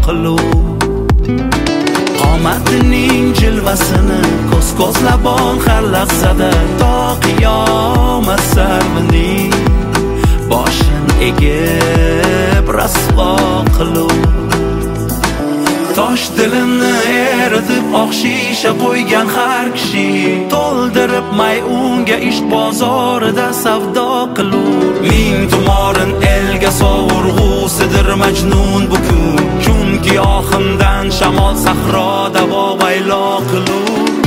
qilib qomatining jilvasini ko'z labon har lahzada to qiyomat sarvining boshin egib rasvo qilib tosh dilimni eritib oq shisha qo'ygan har kishi to'ldirib may unga ish bozorida savdo qilib ming tumorin elga sovurg'usidir majnun bu kun chunki ohimdan shamol sahroda vaylo qilib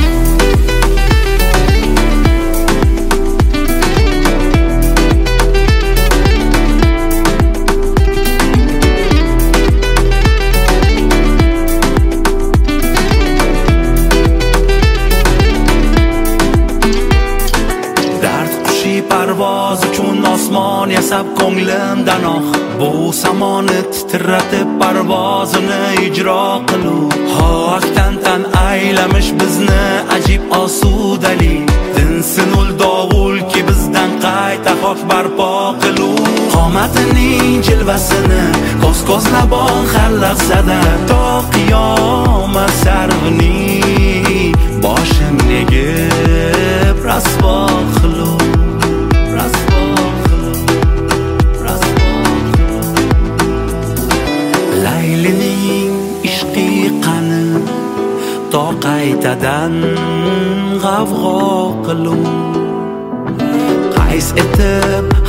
parvoz uchun osmon yasab ko'nglimdan bu samoni titratib parvozini ijro qilib hoakdan tan aylamish bizni ajib osudalik dinsinul dovulki bizdan qayta hoq barpo qilib qomatining jilvasini ko'z labon har lahzada to qiyomat sarvining boshin egib rasvo qilib Laylining ishqi qani to qaytadan g'avg'o qilib qays etib